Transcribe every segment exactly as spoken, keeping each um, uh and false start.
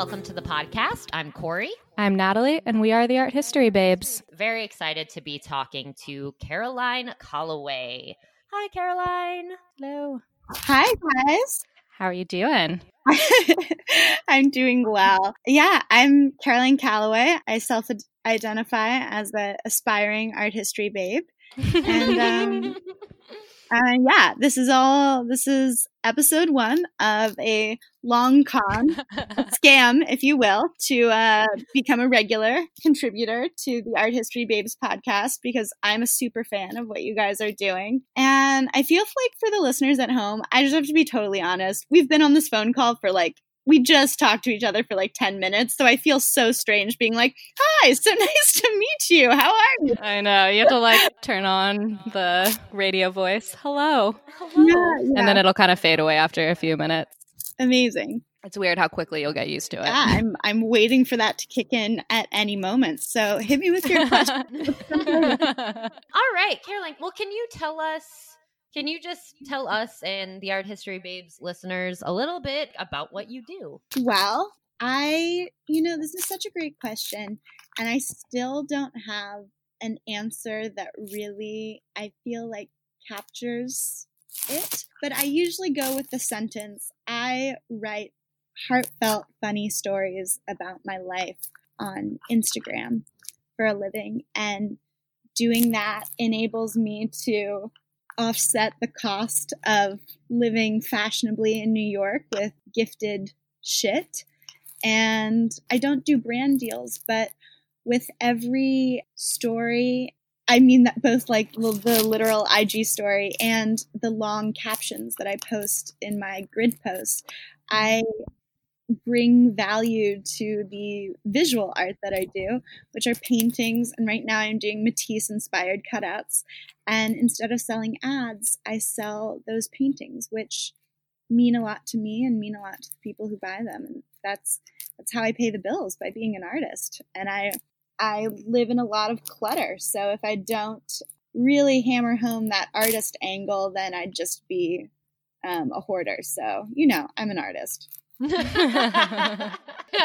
welcome to the podcast. I'm Corey. I'm Natalie, and we are the Art History Babes. Very excited to be talking to Caroline Calloway. Hi, Caroline. Hello. Hi, guys. How are you doing? I'm doing well. Yeah, I'm Caroline Calloway. I self-identify as an aspiring art history babe. And um, uh, yeah, this is all, this is episode one of a long con, a scam, if you will, to uh, become a regular contributor to the Art History Babes podcast, because I'm a super fan of what you guys are doing. And I feel like for the listeners at home, I just have to be totally honest. We've been on this phone call for like, we just talked to each other for like ten minutes. So I feel so strange being like, hi, so nice to meet you. How are you? I know. You have to like turn on the radio voice. Hello. Hello. Yeah, yeah. And then it'll kind of fade away after a few minutes. Amazing. It's weird how quickly you'll get used to it. Yeah, I'm I'm waiting for that to kick in at any moment. So hit me with your question. All right, Caroline. Well, can you tell us, can you just tell us and the Art History Babes listeners a little bit about what you do? Well, I, you know, this is such a great question. And I still don't have an answer that really, I feel like, captures it. But I usually go with the sentence, I write heartfelt, funny stories about my life on Instagram for a living. And doing that enables me to offset the cost of living fashionably in New York with gifted shit. And I don't do brand deals, but with every story, I mean that both like the literal I G story and the long captions that I post in my grid posts, I bring value to the visual art that I do, which are paintings. And right now I'm doing Matisse-inspired cutouts. And instead of selling ads, I sell those paintings, which mean a lot to me and mean a lot to the people who buy them. And that's that's how I pay the bills, by being an artist. And I I live in a lot of clutter. So if I don't really hammer home that artist angle, then I'd just be um, a hoarder. So, you know, I'm an artist. Yeah.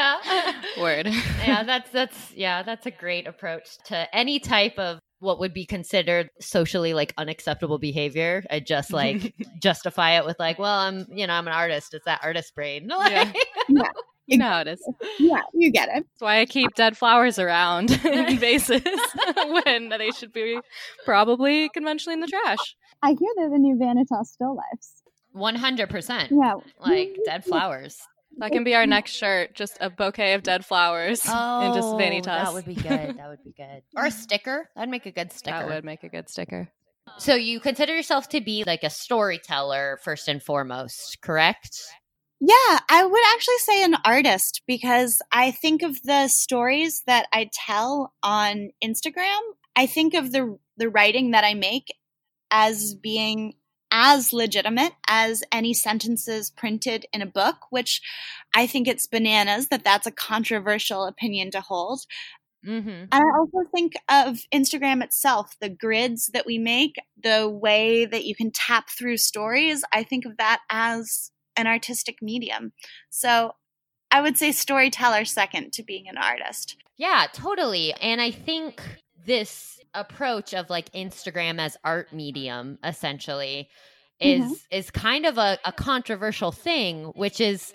Word. Yeah, that's that's yeah, that's a great approach to any type of what would be considered socially like unacceptable behavior. I just like justify it with like, well, I'm, you know, I'm an artist. It's that artist brain. Like, Yeah. Yeah. You know how it is. Yeah, you get it. That's why I keep dead flowers around in vases when they should be probably conventionally in the trash. I hear they're the new Vanitas still lifes. one hundred percent. Yeah. Like dead flowers. That can be our next shirt, just a bouquet of dead flowers and just Vanitas. That would be good. That would be good. Or a sticker. That'd make a good sticker. That would make a good sticker. So you consider yourself to be like a storyteller first and foremost, correct? Yeah, I would actually say an artist, because I think of the stories that I tell on Instagram. I think of the the writing that I make as being as legitimate as any sentences printed in a book, which I think it's bananas that that's a controversial opinion to hold. Mm-hmm. And I also think of Instagram itself, the grids that we make, the way that you can tap through stories. I think of that as an artistic medium. So I would say storyteller second to being an artist. Yeah, totally. And I think this approach of like Instagram as art medium essentially is mm-hmm. is kind of a, a controversial thing, which is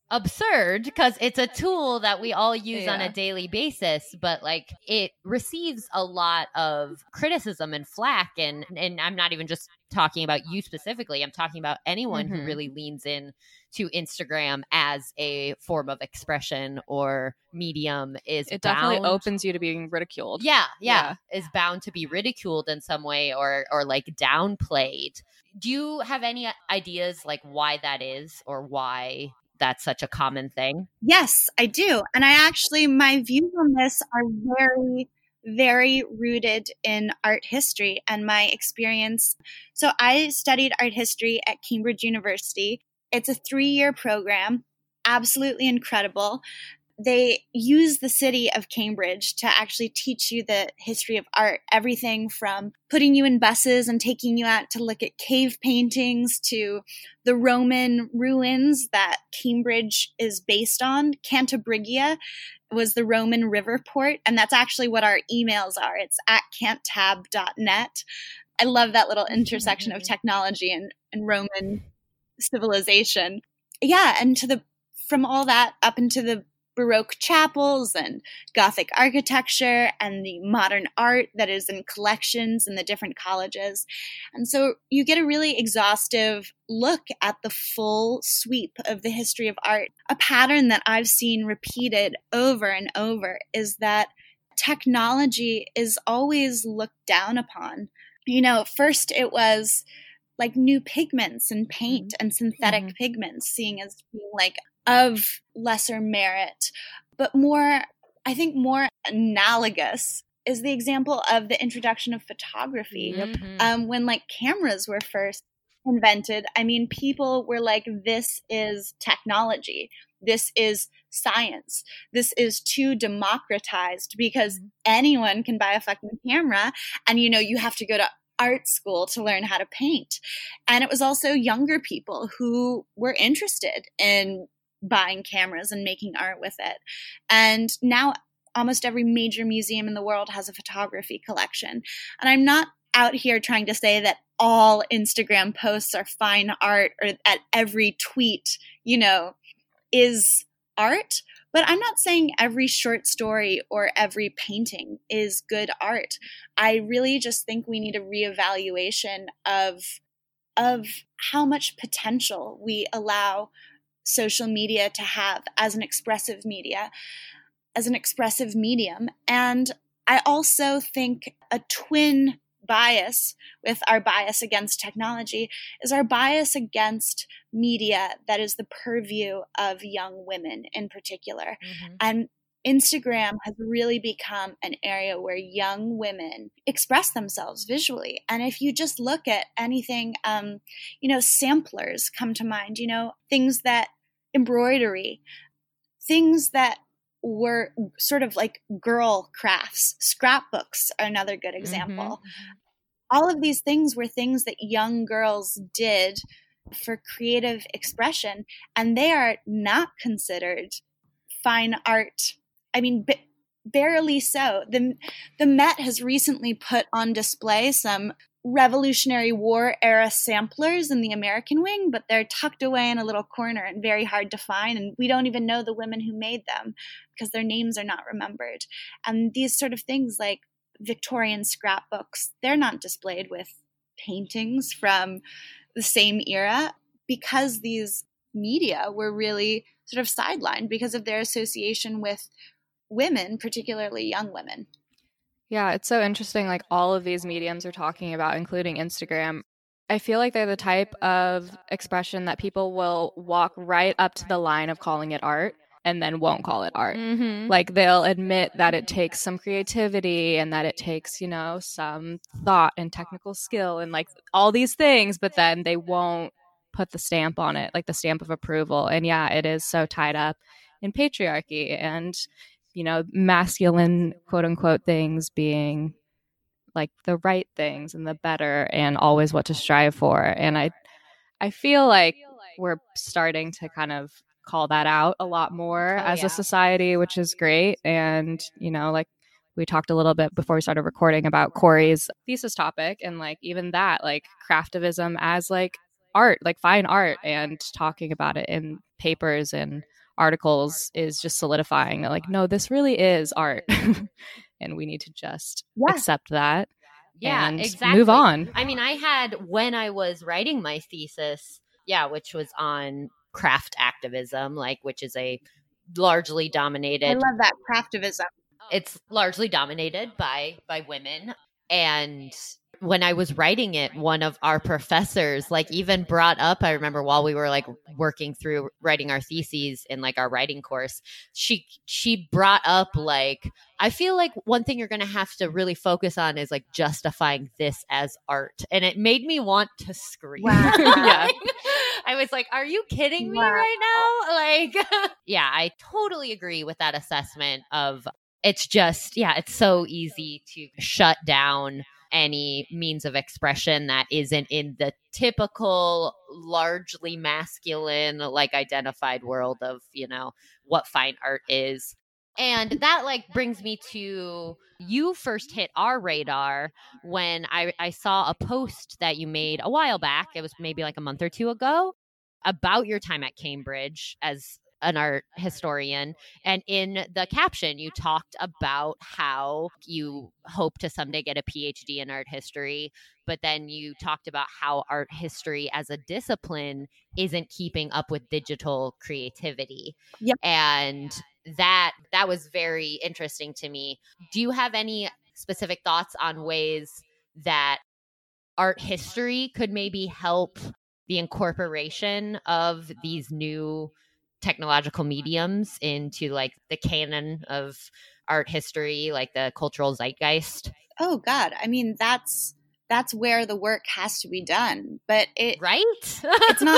absurd because it's a tool that we all use yeah. on a daily basis, but like it receives a lot of criticism and flack, and and I'm not even just talking about you specifically. I'm talking about anyone mm-hmm. who really leans in to Instagram as a form of expression or medium is it bound, definitely opens you to being ridiculed. Yeah, yeah, yeah, is bound to be ridiculed in some way or or like downplayed. Do you have any ideas like why that is, or why that's such a common thing? Yes, I do. And I actually, my views on this are very, very rooted in art history and my experience. So I studied art history at Cambridge University. It's a three-year program, absolutely incredible. they use the city of Cambridge to actually teach you the history of art. Everything from putting you in buses and taking you out to look at cave paintings to the Roman ruins that Cambridge is based on. Cantabrigia was the Roman river port, and that's actually what our emails are. It's at cantab dot net. I love that little intersection of technology and, and Roman civilization. Yeah, and to the from all that up into the Baroque chapels and Gothic architecture and the modern art that is in collections in the different colleges. And so you get a really exhaustive look at the full sweep of the history of art. A pattern that I've seen repeated over and over is that technology is always looked down upon. You know, first it was like new pigments and paint mm-hmm. and synthetic mm-hmm. pigments, seeing as being like of lesser merit, but more, I think more analogous is the example of the introduction of photography. Mm-hmm. Um, when like cameras were first invented, I mean, people were like, this is technology. This is science. This is too democratized because mm-hmm. anyone can buy a fucking camera, and, you know, you have to go to art school to learn how to paint. And it was also younger people who were interested in buying cameras and making art with it. And now almost every major museum in the world has a photography collection. And I'm not out here trying to say that all Instagram posts are fine art or that every tweet, you know, is art. But I'm not saying every short story or every painting is good art. I really just think we need a reevaluation of, of how much potential we allow social media to have as an expressive media, as an expressive medium. And I also think a twin bias with our bias against technology is our bias against media that is the purview of young women in particular. Mm-hmm. And Instagram has really become an area where young women express themselves visually. And if you just look at anything, um, you know, samplers come to mind, you know, things that embroidery, things that were sort of like girl crafts. Scrapbooks are another good example. Mm-hmm. All of these things were things that young girls did for creative expression, and they are not considered fine art. I mean, b- barely so. The, the Met has recently put on display some Revolutionary War era samplers in the American wing, but they're tucked away in a little corner and very hard to find. And we don't even know the women who made them because their names are not remembered. And these sort of things like Victorian scrapbooks, they're not displayed with paintings from the same era because these media were really sort of sidelined because of their association with women, particularly young women. Yeah, it's so interesting. Like all of these mediums are talking about, including Instagram. I feel like they're the type of expression that people will walk right up to the line of calling it art and then won't call it art. Mm-hmm. Like they'll admit that it takes some creativity and that it takes, you know, some thought and technical skill and like all these things, but then they won't put the stamp on it, like the stamp of approval. And yeah, it is so tied up in patriarchy and, you know, masculine quote unquote things being like the right things and the better and always what to strive for. And I I feel like we're starting to kind of call that out a lot more oh, as yeah. a society, which is great. And, you know, like we talked a little bit before we started recording about Corey's thesis topic and like even that, like craftivism as like art, like fine art, and talking about it in papers and articles is just solidifying that like, no, this really is art. And we need to just yeah. accept that yeah, and exactly. move on. I mean, I had, when I was writing my thesis, yeah, which was on craft activism, like, which is a largely dominated. I love that, craftivism. It's largely dominated by by women. And when I was writing it, one of our professors like even brought up, I remember while we were like working through writing our theses in like our writing course, she she brought up like, I feel like one thing you're going to have to really focus on is like justifying this as art. And it made me want to scream. Wow. Yeah. I was like, are you kidding me Wow. right now? Like, yeah, I totally agree with that assessment of it's just, yeah, it's so easy to shut down any means of expression that isn't in the typical, largely masculine, like identified world of, you know, what fine art is. And that like brings me to you first hit our radar when I, I saw a post that you made a while back. It was maybe like a month or two ago about your time at Cambridge as an art historian. And in the caption, you talked about how you hope to someday get a P H D in art history, but then you talked about how art history as a discipline isn't keeping up with digital creativity. Yep. And that that was very interesting to me. Do you have any specific thoughts on ways that art history could maybe help the incorporation of these new technological mediums into like the canon of art history, like the cultural zeitgeist? Oh God, I mean that's that's where the work has to be done. But it right? It's not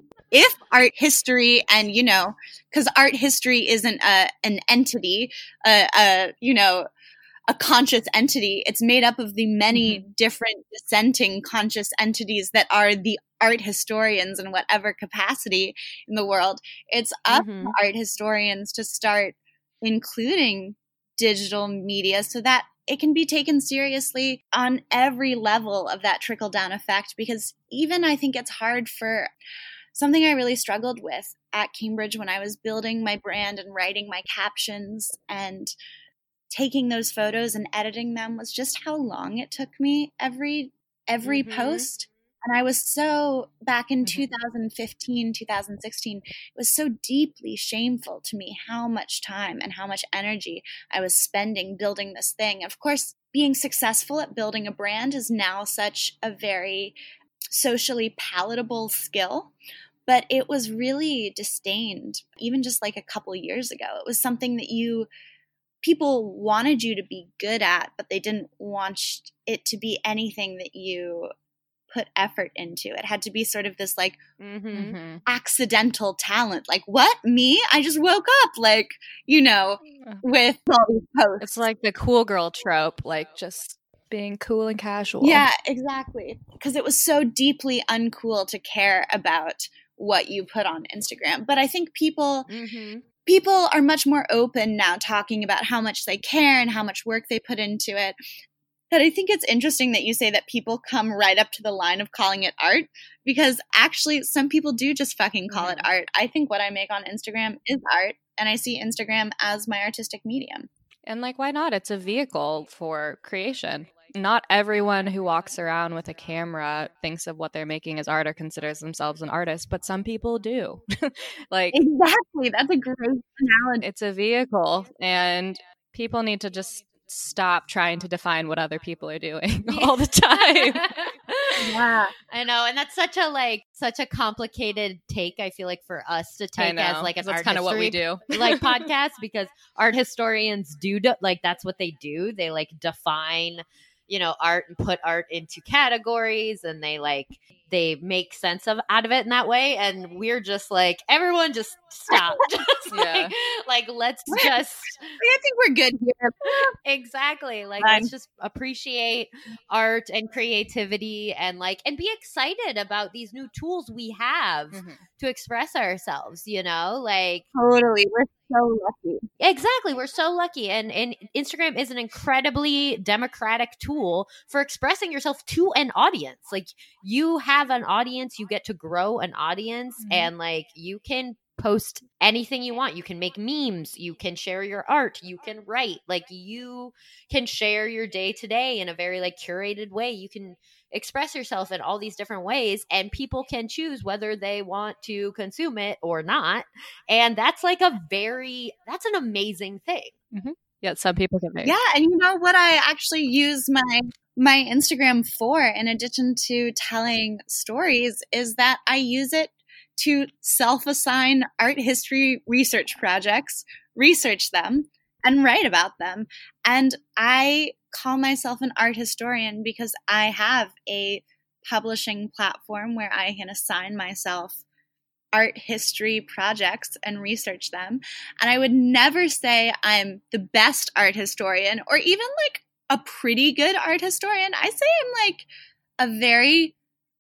if art history and you know because art history isn't a an entity, a, a you know a conscious entity. It's made up of the many mm-hmm. different dissenting conscious entities that are the art historians in whatever capacity in the world. It's up mm-hmm. to art historians to start including digital media so that it can be taken seriously on every level of that trickle down effect. Because even I think it's hard for something I really struggled with at Cambridge when I was building my brand and writing my captions and taking those photos and editing them was just how long it took me every every mm-hmm. post. And I was so, back in mm-hmm. two thousand fifteen, two thousand sixteen, it was so deeply shameful to me how much time and how much energy I was spending building this thing. Of course, being successful at building a brand is now such a very socially palatable skill, but it was really disdained even just like a couple years ago. It was something that you people wanted you to be good at, but they didn't want it to be anything that you put effort into. It had to be sort of this like mm-hmm. accidental talent. Like, what? Me? I just woke up, like, you know, with all these posts. It's like the cool girl trope, like just being cool and casual. Yeah, exactly. Because it was so deeply uncool to care about what you put on Instagram. But I think people mm-hmm. people are much more open now talking about how much they care and how much work they put into it. But I think it's interesting that you say that people come right up to the line of calling it art, because actually some people do just fucking call mm-hmm. it art. I think what I make on Instagram is art, and I see Instagram as my artistic medium. And like, why not? It's a vehicle for creation. Not everyone who walks around with a camera thinks of what they're making as art or considers themselves an artist, but some people do. Like, exactly. That's a great analogy. It's a vehicle, and people need to just stop trying to define what other people are doing all the time. Yeah, I know. And that's such a like such a complicated take, I feel like, for us to take as like an that's art kind of what we history, do. like podcast, because art historians do, do like that's what they do. They like define, you know, art and put art into categories, and they like they make sense of out of it in that way. And we're just like, everyone just stop. just yeah. like, like let's just I think we're good here. Exactly. Like Fine. Let's just appreciate art and creativity and like and be excited about these new tools we have mm-hmm. to express ourselves, you know? Like totally. We're so lucky. Exactly. We're so lucky. And, and Instagram is an incredibly democratic tool for expressing yourself to an audience. Like you have an audience, you get to grow an audience mm-hmm. and like you can post anything you want. You can make memes, you can share your art, you can write, like you can share your day to day in a very like curated way. You can express yourself in all these different ways, and people can choose whether they want to consume it or not. And that's like a very that's an amazing thing. Mm-hmm. Yet some people can make. Yeah, and you know what I actually use my my Instagram for, in addition to telling stories, is that I use it to self-assign art history research projects, research them, and write about them. And I call myself an art historian because I have a publishing platform where I can assign myself art history projects and research them. And I would never say I'm the best art historian or even like a pretty good art historian. I say I'm like a very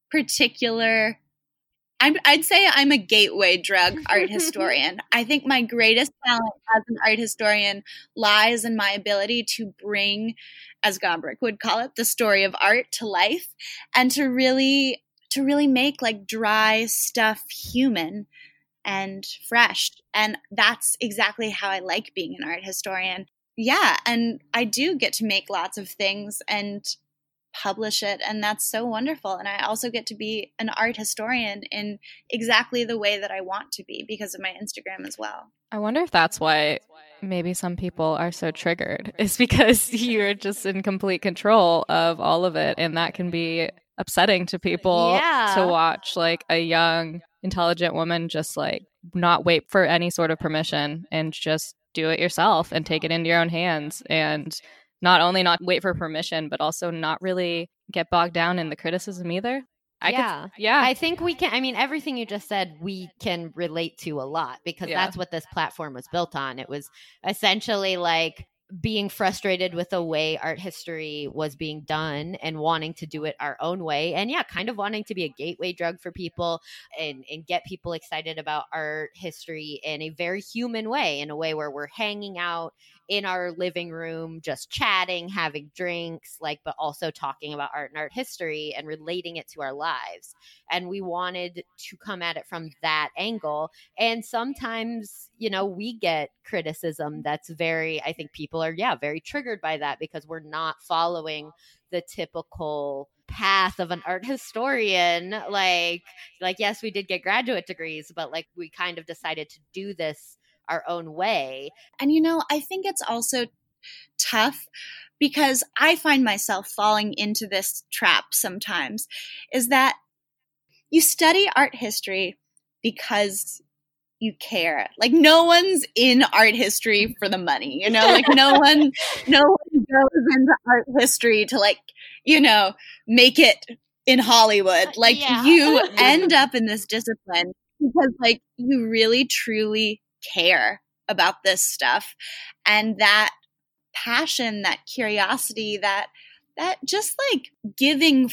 particular, I'm, I'd say I'm a gateway drug art historian. I think my greatest talent as an art historian lies in my ability to bring, as Gombrich would call it, the story of art to life, and to really to really make like dry stuff human and fresh. And that's exactly how I like being an art historian. Yeah, and I do get to make lots of things and publish it, and that's so wonderful. And I also get to be an art historian in exactly the way that I want to be because of my Instagram as well. I wonder if that's why maybe some people are so triggered. It's because you're just in complete control of all of it, and that can be upsetting to people yeah. to watch like a young, intelligent woman just like not wait for any sort of permission and just do it yourself and take it into your own hands, and not only not wait for permission, but also not really get bogged down in the criticism either. I yeah. Could, yeah. I think we can, I mean, everything you just said, we can relate to a lot because Yeah. that's what this platform was built on. It was essentially like being frustrated with the way art history was being done and wanting to do it our own way. And yeah, kind of wanting to be a gateway drug for people and, and get people excited about art history in a very human way, in a way where we're hanging out in our living room, just chatting, having drinks, like, but also talking about art and art history and relating it to our lives. And we wanted to come at it from that angle. And sometimes, you know, we get criticism that's very, I think people are, yeah, very triggered by that because we're not following the typical path of an art historian. Like, like, yes, we did get graduate degrees, but like we kind of decided to do this our own way. And, you know, I think it's also tough because I find myself falling into this trap sometimes, is that you study art history because you care. Like no one's in art history for the money, you know, like no one, no one goes into art history to like, you know, make it in Hollywood. Like Yeah. you end up in this discipline because like you really truly care about this stuff, and that passion, that curiosity, that that just like giving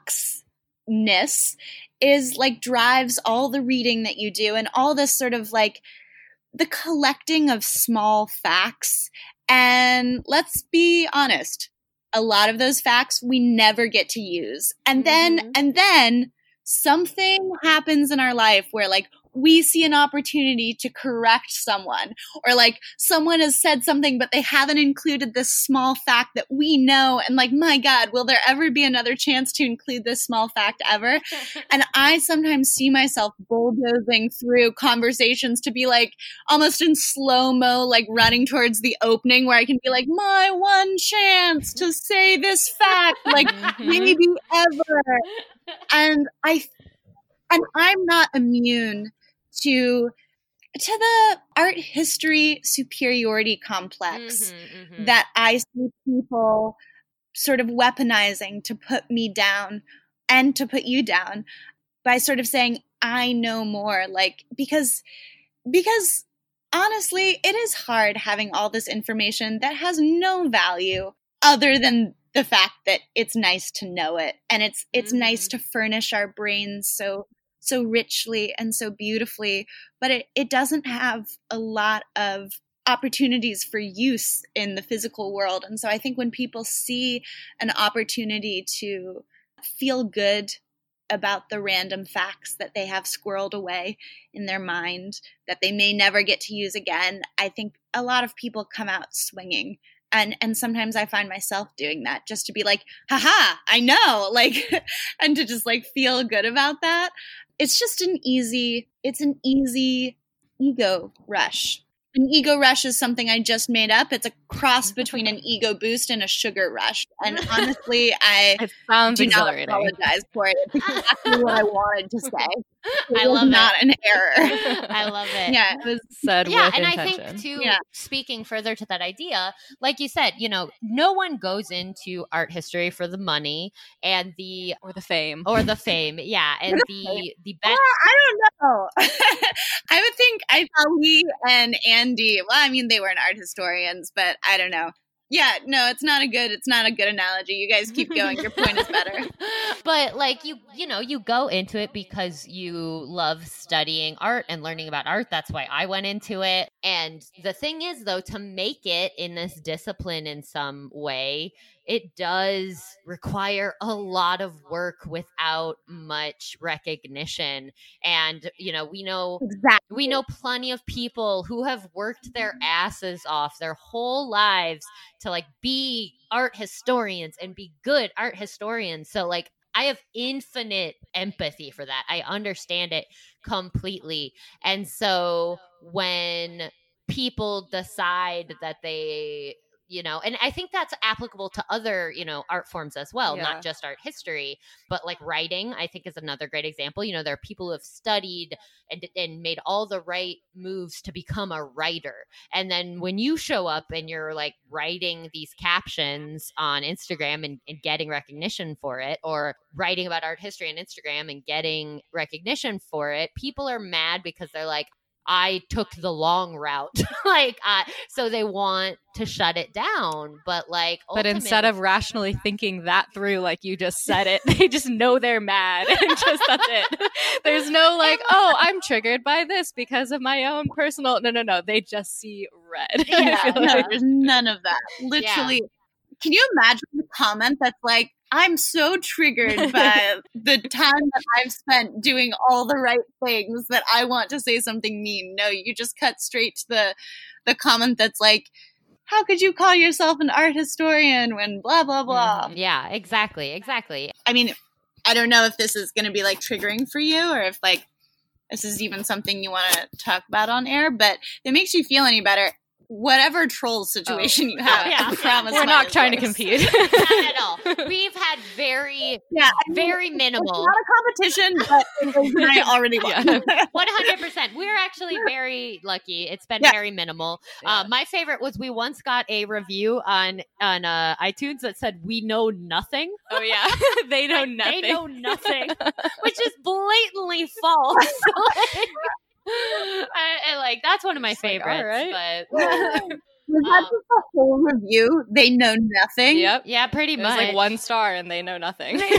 fucks-ness is like drives all the reading that you do and all this sort of like the collecting of small facts. And let's be honest, a lot of those facts we never get to use. And then Mhm. and then something happens in our life where like we see an opportunity to correct someone, or like someone has said something but they haven't included this small fact that we know, and like, my God, will there ever be another chance to include this small fact ever? And I sometimes see myself bulldozing through conversations to be like almost in slow-mo, like running towards the opening where I can be like, my one chance to say this fact, like maybe ever. And I and I'm not immune to to the art history superiority complex Mhm, mhm. that I see people sort of weaponizing to put me down and to put you down by sort of saying, I know more. Like, because, because honestly, it is hard having all this information that has no value other than the fact that it's nice to know it. And it's, it's Mhm. nice to furnish our brains so, so richly and so beautifully, but it, it doesn't have a lot of opportunities for use in the physical world. And so I think when people see an opportunity to feel good about the random facts that they have squirreled away in their mind that they may never get to use again, I think a lot of people come out swinging. And and sometimes I find myself doing that just to be like, haha, I know, like, and to just like feel good about that. It's just an easy, it's an easy ego rush. An ego rush is something I just made up. It's a cross between an ego boost and a sugar rush. And honestly, I It sounds do not exhilarating. apologize for it. It's exactly what I wanted to say. It I was love not it. an error. I love it. Yeah, it was. Said Yeah, with and intention. I think too, Yeah. speaking further to that idea, like you said, you know, no one goes into art history for the money and the or the fame. or the fame. Yeah, and the the best. Well, I don't know. I would think I Ali and Andy. Well, I mean, they weren't art historians, but I don't know. Yeah, no, it's not a good. It's not a good analogy. You guys keep going. Your point is better. But like you, you know, you go into it because you love studying art and learning about art. That's why I went into it. And the thing is, though, to make it in this discipline in some way, it does require a lot of work without much recognition. And, you know, we know Exactly. we know plenty of people who have worked their asses off their whole lives to like be art historians and be good art historians. So like I have infinite empathy for that. I understand it completely. And so when people decide that they, you know, and I think that's applicable to other, you know, art forms as well, Yeah. not just art history, but like writing, I think is another great example. You know, there are people who have studied and, and made all the right moves to become a writer. And then when you show up and you're like writing these captions on Instagram and, and getting recognition for it, or writing about art history on Instagram and getting recognition for it, people are mad because they're like, I took the long route. like, uh, so they want to shut it down. But like, But instead of rationally thinking that through, like you just said it, they just know they're mad and just that's it. There's no like, oh, I'm triggered by this because of my own personal. No, no, no. They just see red. Yeah, I feel no, like- there's none of that. Literally. Can you imagine the comment that's like, I'm so triggered by the time that I've spent doing all the right things that I want to say something mean? No, you just cut straight to the the comment that's like, how could you call yourself an art historian when blah, blah, blah. Mhm. Yeah, exactly. Exactly. I mean, I don't know if this is going to be like triggering for you or if like this is even something you want to talk about on air, but if it makes you feel any better, whatever troll situation you have, Yeah. I promise We're mine not is trying to worse. compete. Not at all. We've had very, Yeah, I mean, very it's minimal. not a competition, but it was, I already won. Yeah. one hundred percent. We're actually very lucky. It's been Yeah. very minimal. Yeah. Uh, my favorite was we once got a review on on uh, iTunes that said, we know nothing. Oh yeah, they know Like, nothing. They know nothing, which is blatantly false. Like, I, I like that's one of my Just like, favorites. all right. But Was that Um, just a whole review? They know nothing. Yep. yeah, pretty It was much. like one star and they know nothing. Which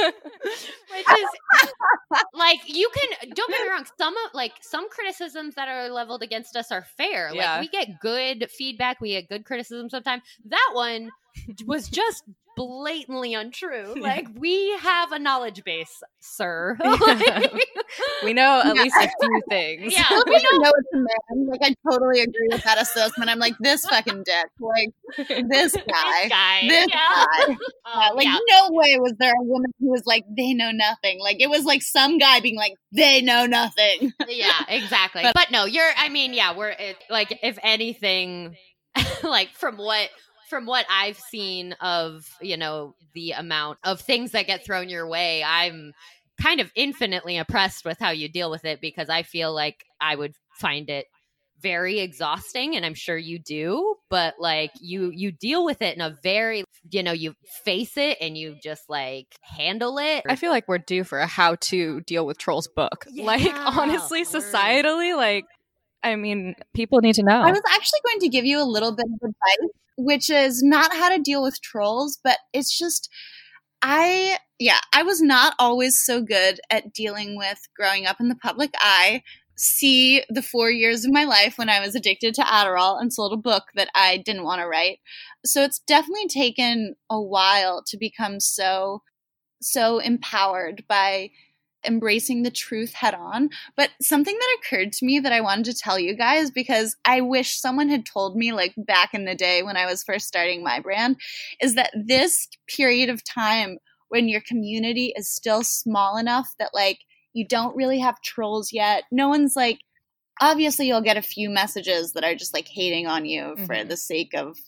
is like you can don't get me wrong, some of like some criticisms that are leveled against us are fair. Yeah. Like we get good feedback, we get good criticism sometimes. That one was just blatantly untrue. Yeah. Like we have a knowledge base, sir. Like, We know at Yeah. least a few things. yeah, I we don't know know it's a man. Like I totally agree with that assessment. I'm like this fucking dick. Like this guy. this guy. This yeah. guy. Um, Yeah, like yeah. no way was there a woman who was like they know nothing. Like it was like some guy being like they know nothing. Yeah, exactly. But, But- no, you're. I mean, yeah, we're it, like, if anything, like from what from what I've seen of you know the amount of things that get thrown your way, I'm kind of infinitely impressed with how you deal with it because I feel like I would find it very exhausting and I'm sure you do, but like you you deal with it in a very, you know, you face it and you just like handle it. I feel like we're due for a how to deal with trolls book. like Yeah, honestly, word. societally, like I mean, people need to know. I was actually going to give you a little bit of advice, which is not how to deal with trolls, but it's just I yeah, I was not always so good at dealing with growing up in the public eye. See the four years of my life when I was addicted to Adderall and sold a book that I didn't want to write. So it's definitely taken a while to become so, so empowered by embracing the truth head on. But something that occurred to me that I wanted to tell you guys, because I wish someone had told me like back in the day when I was first starting my brand, is that this period of time when your community is still small enough that like you don't really have trolls yet. No one's like obviously you'll get a few messages that are just like hating on you mm-hmm. for the sake of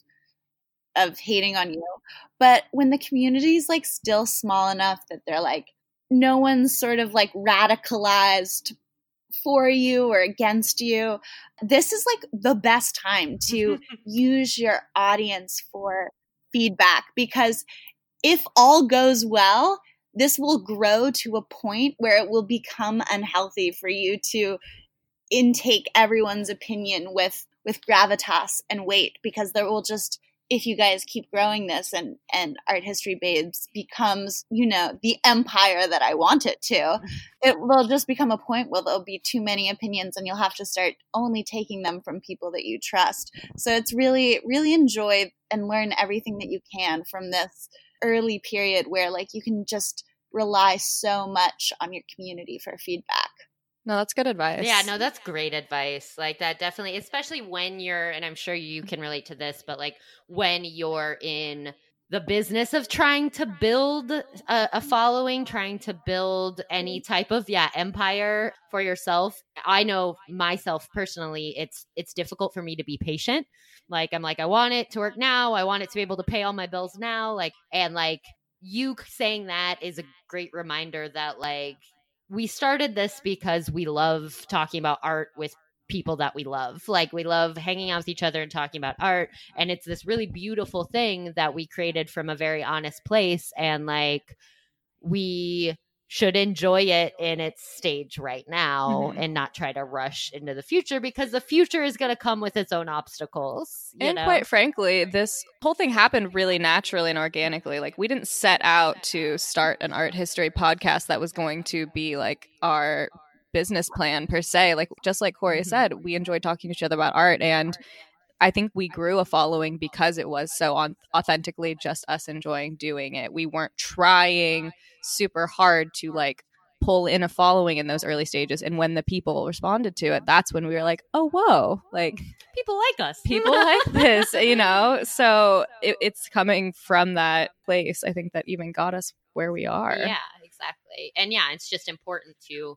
of hating on you. But when the community is like still small enough that they're like, no one's sort of like radicalized for you or against you, this is like the best time to use your audience for feedback, because if all goes well, this will grow to a point where it will become unhealthy for you to intake everyone's opinion with with gravitas and weight, because there will just, if you guys keep growing this and and Art History Babes becomes, you know, the empire that I want it to, it will just become a point where there'll be too many opinions and you'll have to start only taking them from people that you trust. So it's really, really enjoy and learn everything that you can from this early period where like you can just rely so much on your community for feedback. No, that's good advice. Yeah, no, that's great advice. Like that definitely, especially when you're, and I'm sure you can relate to this, but like when you're in the business of trying to build a, a following, trying to build any type of, yeah, empire for yourself. I know myself personally, it's, it's difficult for me to be patient. Like, I'm like, I want it to work now. I want it to be able to pay all my bills now. Like, and like you saying that is a great reminder that like, we started this because we love talking about art with people that we love. Like we love hanging out with each other and talking about art. And it's this really beautiful thing that we created from a very honest place. And like, we should enjoy it in its stage right now mm-hmm. and not try to rush into the future, because the future is going to come with its own obstacles. You and know? Quite frankly, this whole thing happened really naturally and organically. Like we didn't set out to start an art history podcast that was going to be like our business plan per se. Like just like Corey mm-hmm. said, we enjoyed talking to each other about art, and I think we grew a following because it was so on- authentically just us enjoying doing it. We weren't trying super hard to like pull in a following in those early stages. And when the people responded to it, that's when we were like, oh, whoa, like people like us. People like this, you know? So it, it's coming from that place, I think, that even got us where we are. Yeah, exactly. And yeah, it's just important to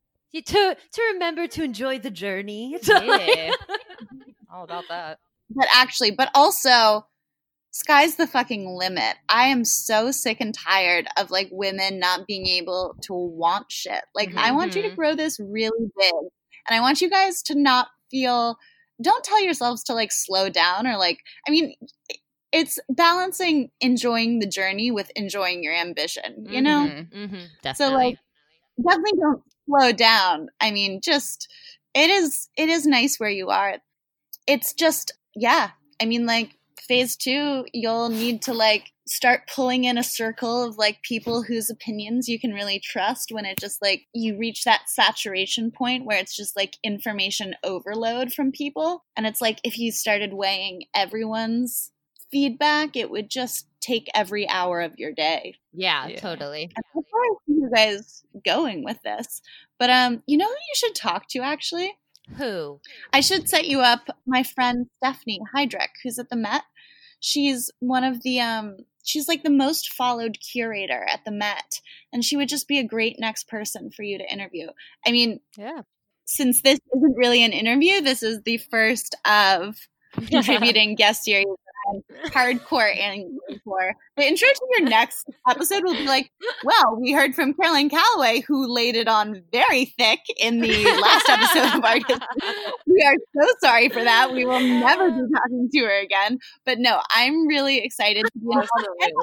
to to remember to enjoy the journey. Yeah. All about that. But actually, but also, sky's the fucking limit. I am so sick and tired of like women not being able to want shit. Like, mm-hmm. I want you to grow this really big, and I want you guys to not feel. Don't tell yourselves to like slow down or like. I mean, it's balancing enjoying the journey with enjoying your ambition. You know, mm-hmm. Mm-hmm. Definitely. So like, definitely don't slow down. I mean, just it is it is nice where you are. It's just, yeah. I mean, like, phase two, you'll need to, like, start pulling in a circle of, like, people whose opinions you can really trust when it just, like, you reach that saturation point where it's just, like, information overload from people. And it's like, if you started weighing everyone's feedback, it would just take every hour of your day. Yeah, yeah. Totally. And that's where I see you guys going with this. But, um, you know who you should talk to, actually? Who? I should set you up, my friend Stephanie Heydrich, who's at the Met. She's one of the, um, she's like the most followed curator at the Met, and she would just be a great next person for you to interview. I mean, yeah. Since this isn't really an interview, this is the first of contributing guest series I'm hardcore and for. The intro to your next episode will be like, well, we heard from Caroline Calloway, who laid it on very thick in the last episode of Art History. We are so sorry for that. We will never be talking to her again. But no, I'm really excited to be involved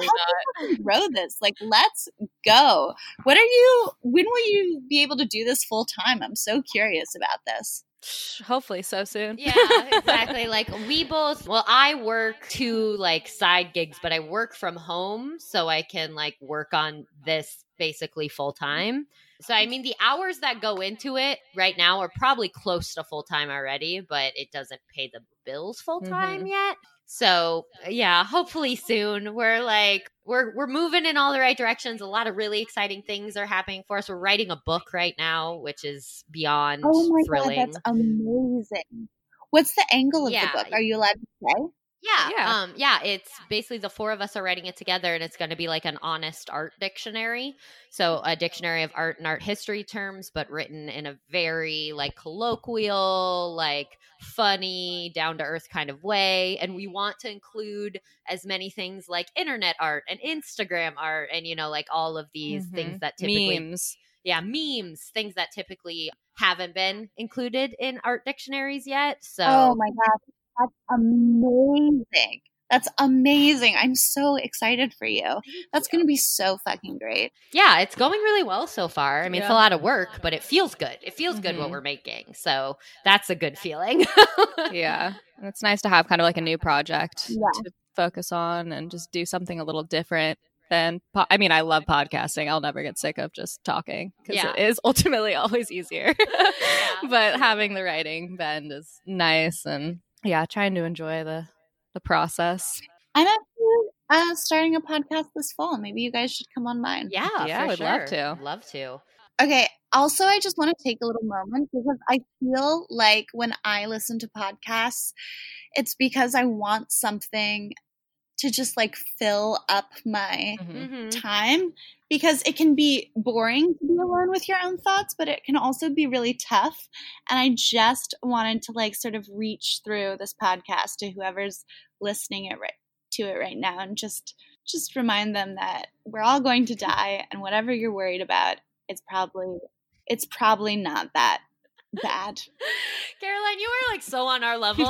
and grow this. Like, let's go. What are you, when will you be able to do this full time? I'm so curious about this. Hopefully so soon. Yeah, exactly. Like we both, well, I work two like side gigs, but I work from home so I can like work on this basically full time. So, I mean, the hours that go into it right now are probably close to full time already, but it doesn't pay the bills full time mm-hmm. yet. So, yeah, hopefully soon. We're like, we're we're moving in all the right directions. A lot of really exciting things are happening for us. We're writing a book right now, which is beyond oh my thrilling. God, that's amazing. What's the angle of yeah. the book? Are you allowed to say? Yeah, Yeah. um, yeah. It's basically the four of us are writing it together, and it's going to be like an honest art dictionary. So a dictionary of art and art history terms, but written in a very like colloquial, like funny, down to earth kind of way. And we want to include as many things like internet art and Instagram art, and you know, like all of these Mhm. things that typically, memes. yeah, memes, things that typically haven't been included in art dictionaries yet. So, Oh my God. That's amazing. That's amazing. I'm so excited for you. That's going to be so fucking great. yeah, it's going really well so far. I mean, it's a Yeah. lot of work, but it feels good. It feels good what Mhm. we're making. So that's a good feeling. Yeah. And it's nice to have kind of like a new project Yeah. to focus on and just do something a little different than, po- I mean, I love podcasting. I'll never get sick of just talking because Yeah. it is ultimately always easier. Yeah, But true. having the writing bend is nice. And yeah, trying to enjoy the, the process. I'm actually uh, starting a podcast this fall. Maybe you guys should come on mine. Yeah, Yeah, for I would sure. love to. Love to. Okay. Also, I just want to take a little moment because I feel like when I listen to podcasts, it's because I want something to just like fill up my Mhm. Mhm. time, because it can be boring to be alone with your own thoughts, but it can also be really tough. And I just wanted to like sort of reach through this podcast to whoever's listening it right to it right now and just just remind them that we're all going to die, and whatever you're worried about, it's probably it's probably not that bad. Caroline, you are like so on our level.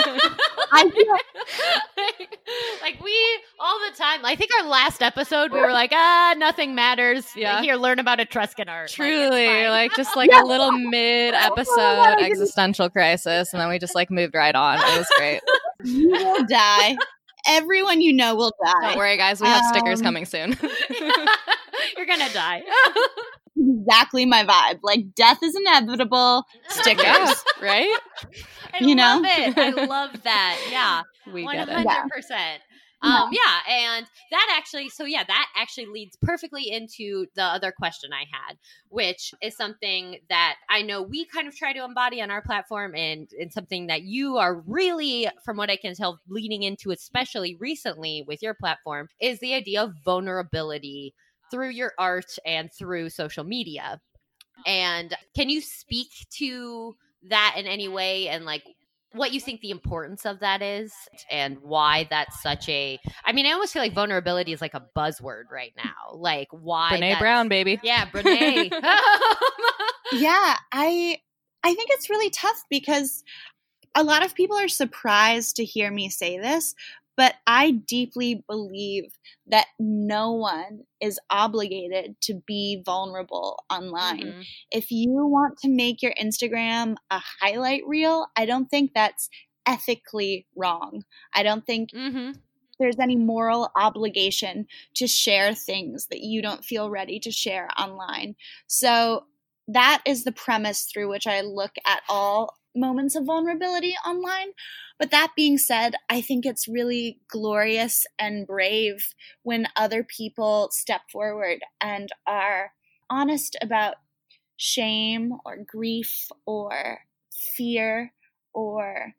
I feel like, like we all the time. I think our last episode we were like, ah, nothing matters. Yeah. Here, learn about Etruscan art. Truly, like, like, it's fine. just like Yeah. a little mid Oh my episode God, I didn't- existential crisis, and then we just like moved right on. It was great. you will die. Everyone you know will die. Don't worry, guys. We have stickers Um, coming soon. You're gonna die. Exactly my vibe. Like, death is inevitable. Stickers. Yeah, right? I You know? love it. I love that. Yeah. We One get it. hundred percent. Um, yeah, and that actually, so yeah, that actually leads perfectly into the other question I had, which is something that I know we kind of try to embody on our platform, and, and something that you are really, from what I can tell, leaning into, especially recently with your platform, is the idea of vulnerability through your art and through social media. And can you speak to that in any way, and like what you think the importance of that is, and why that's such a, I mean, I almost feel like vulnerability is like a buzzword right now. Like, why Brene that's- Brown, baby. Yeah, Brene. Yeah, I I think it's really tough because a lot of people are surprised to hear me say this, but I deeply believe that no one is obligated to be vulnerable online. Mhm. If you want to make your Instagram a highlight reel, I don't think that's ethically wrong. I don't think Mhm. there's any moral obligation to share things that you don't feel ready to share online. So that is the premise through which I look at all moments of vulnerability online. But that being said, I think it's really glorious and brave when other people step forward and are honest about shame or grief or fear or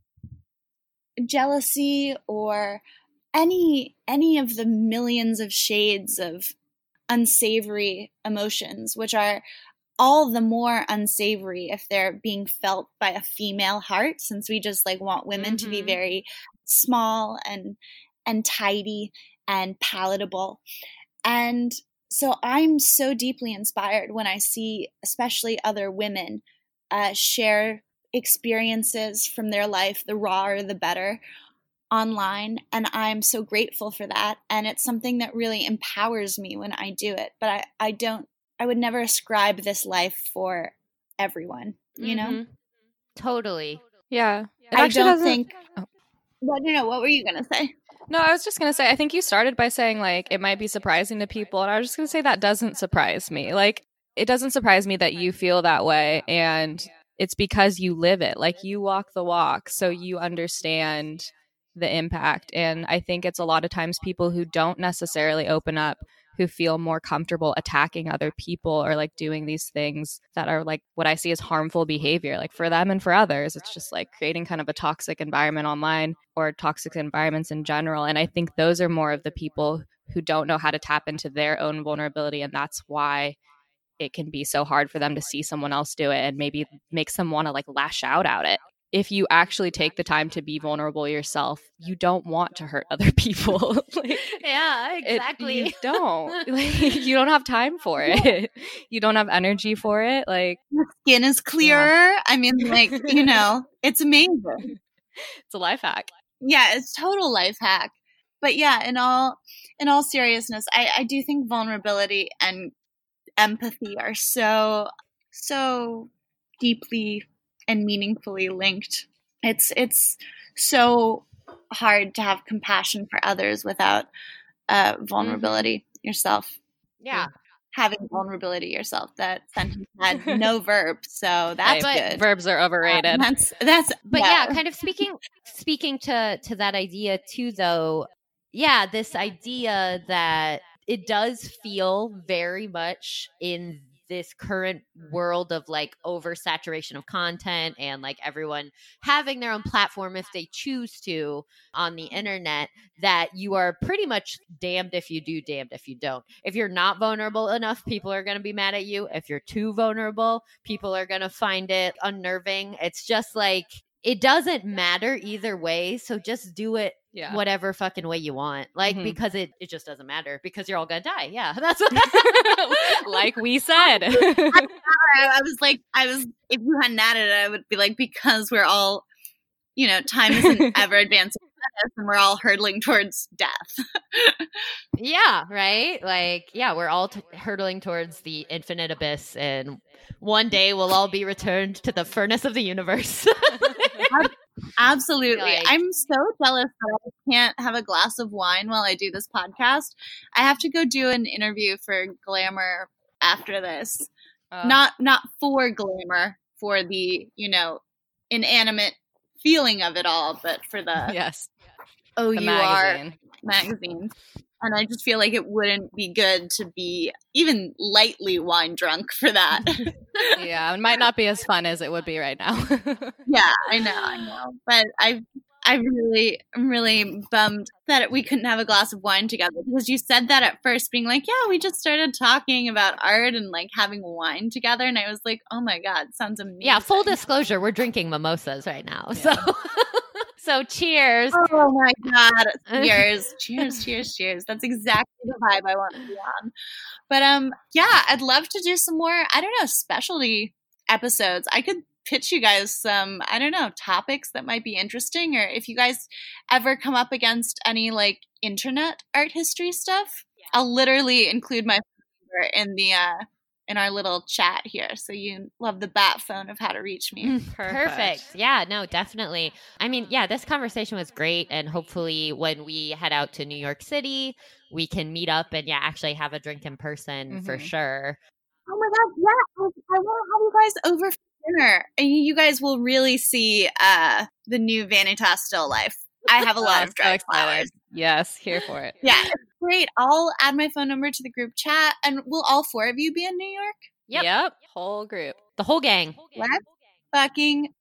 jealousy or any any of the millions of shades of unsavory emotions, which are all the more unsavory if they're being felt by a female heart, since we just like want women to be Mhm. very small and and tidy and palatable. And so I'm so deeply inspired when I see especially other women uh, share experiences from their life, the rawer the better, online, and I'm so grateful for that, and it's something that really empowers me when I do it. But I, I don't I would never ascribe this life for everyone, you know? Mhm. Totally. Yeah. It I actually don't doesn't- think Oh. What no, no, what were you gonna say? No, I was just going to say, I think you started by saying, like, it might be surprising to people. And I was just going to say that doesn't surprise me. Like, it doesn't surprise me that you feel that way. And it's because you live it. Like, you walk the walk. So you understand the impact. And I think it's a lot of times people who don't necessarily open up, who feel more comfortable attacking other people or like doing these things that are like what I see as harmful behavior, like for them and for others. It's just like creating kind of a toxic environment online or toxic environments in general. And I think those are more of the people who don't know how to tap into their own vulnerability. And that's why it can be so hard for them to see someone else do it and maybe makes them want to like lash out at it. If you actually take the time to be vulnerable yourself, you don't want to hurt other people. Like, yeah, exactly. It, you don't. Like, you don't have time for it. You don't have energy for it. Like, your skin is clearer. Yeah. I mean, like, you know, it's amazing. It's a life hack. Yeah, it's total life hack. But yeah, in all in all seriousness, I, I do think vulnerability and empathy are so so deeply and meaningfully linked. It's it's so hard to have compassion for others without uh, vulnerability mm-hmm. yourself. Yeah. Having vulnerability yourself. That sentence had no verb, so that's hey, good. Verbs are overrated. Um, that's that's. But yeah. yeah, kind of speaking speaking to to that idea too, though. Yeah, this idea that it does feel very much in this current world of like oversaturation of content and like everyone having their own platform if they choose to on the internet, that you are pretty much damned if you do, damned if you don't. If you're not vulnerable enough, people are going to be mad at you. If you're too vulnerable, people are going to find it unnerving. It's just like, it doesn't matter either way. So just do it yeah. whatever fucking way you want. Like, mm-hmm. because it, it just doesn't matter because you're all going to die. Yeah. That's what like we said. I, I was like, I was, if you hadn't added it, I would be like, because we're all, you know, time isn't ever advancing and we're all hurtling towards death. Yeah. Right. Like, yeah, we're all t- hurtling towards the infinite abyss, and one day we'll all be returned to the furnace of the universe. Absolutely. Like, I'm so jealous that I can't have a glass of wine while I do this podcast. I have to go do an interview for Glamour after this. Uh, not not for Glamour, for the, you know, inanimate feeling of it all, but for the yes. O U R magazine. magazine. And I just feel like it wouldn't be good to be even lightly wine drunk for that. Yeah, it might not be as fun as it would be right now. Yeah, I know, I know. But I I really, I'm really bummed that we couldn't have a glass of wine together, because you said that at first, being like, yeah, we just started talking about art and like having wine together. And I was like, oh my God, sounds amazing. Yeah, full disclosure, we're drinking mimosas right now. Yeah. So... So cheers. Oh my God. Cheers. cheers, cheers, cheers. That's exactly the vibe I want to be on. But um, yeah, I'd love to do some more, I don't know, specialty episodes. I could pitch you guys some, I don't know, topics that might be interesting, or if you guys ever come up against any like internet art history stuff, yeah. I'll literally include my phone in the uh in our little chat here, so you love the bat phone of how to reach me. Perfect. Perfect. Yeah, no, definitely. I mean, yeah, this conversation was great, and hopefully when we head out to New York City, we can meet up and yeah, actually have a drink in person mm-hmm. for sure. Oh my God, yeah, I, I want to have you guys over for dinner, and you guys will really see uh, the new Vanitas still life. I have a lot of dried so flowers. Yes, here for it. Yeah, it's great. I'll add my phone number to the group chat, and will all four of you be in New York? Yep. Yep. Whole group. The whole gang. Let's fucking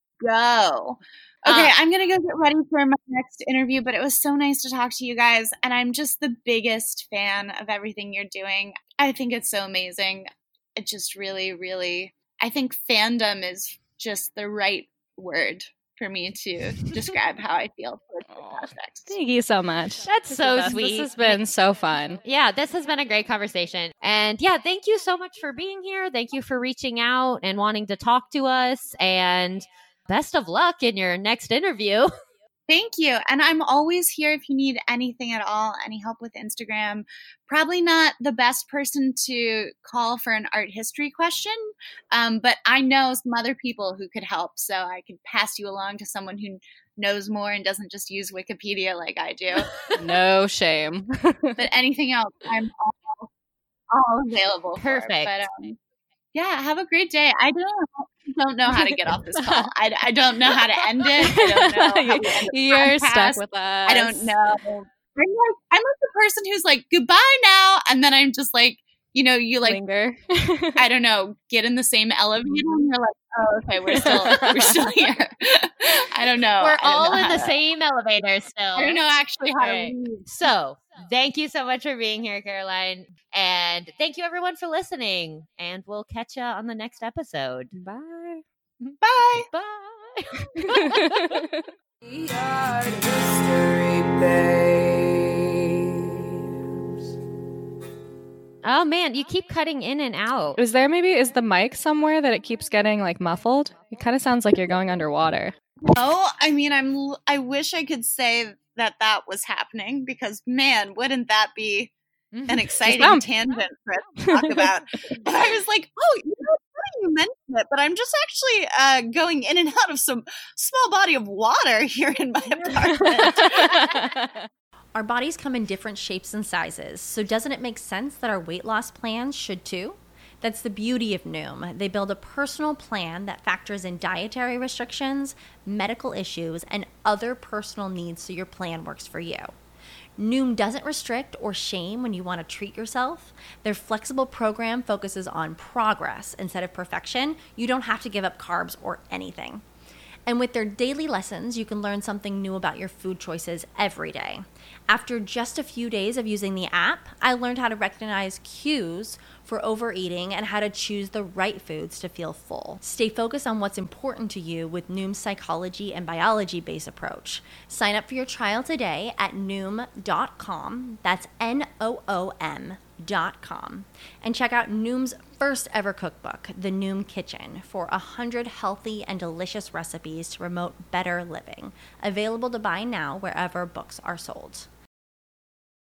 go. Okay, uh, I'm going to go get ready for my next interview, but it was so nice to talk to you guys, and I'm just the biggest fan of everything you're doing. I think it's so amazing. It just really, really, I think fandom is just the right word for me to describe how I feel towards the project. Thank you so much. That's so sweet. This has been so fun. Yeah, this has been a great conversation. And yeah, thank you so much for being here. Thank you for reaching out and wanting to talk to us. And best of luck in your next interview. Thank you. And I'm always here if you need anything at all, any help with Instagram. Probably not the best person to call for an art history question, um, but I know some other people who could help. So I could pass you along to someone who knows more and doesn't just use Wikipedia like I do. No shame. But anything else, I'm all, all available for. Perfect. But, um, yeah, have a great day. I don't don't know how to get off this call. I, I don't know how to end it. I don't know how to end the You're podcast. stuck with us. I don't know like, I'm like the person who's like, goodbye now. And then I'm just like, you know, you like, Linger. I don't know, get in the same elevator and you're like, oh, okay, we're still, we're still here. I don't know. We're don't all know in the to, same elevator still. I don't know actually how right. to leave. So thank you so much for being here, Caroline. And thank you everyone for listening. And we'll catch you on the next episode. Bye. Bye. Bye. We are History Babes. Oh man, you keep cutting in and out. Is there maybe, is the mic somewhere that it keeps getting like muffled? It kind of sounds like you're going underwater. Oh, I mean, I'm, I wish I could say that that was happening because man, wouldn't that be an exciting Sound- tangent for us to talk about? But I was like, oh, you know, you mentioned it, but I'm just actually uh, going in and out of some small body of water here in my apartment. Our bodies come in different shapes and sizes, so doesn't it make sense that our weight loss plans should too? That's the beauty of Noom. They build a personal plan that factors in dietary restrictions, medical issues, and other personal needs so your plan works for you. Noom doesn't restrict or shame when you want to treat yourself. Their flexible program focuses on progress instead of perfection. You don't have to give up carbs or anything. And with their daily lessons, you can learn something new about your food choices every day. After just a few days of using the app, I learned how to recognize cues for overeating and how to choose the right foods to feel full. Stay focused on what's important to you with Noom's psychology and biology-based approach. Sign up for your trial today at noom dot com. That's N O O M dot com. And check out Noom's first ever cookbook, The Noom Kitchen, for one hundred healthy and delicious recipes to promote better living. Available to buy now wherever books are sold.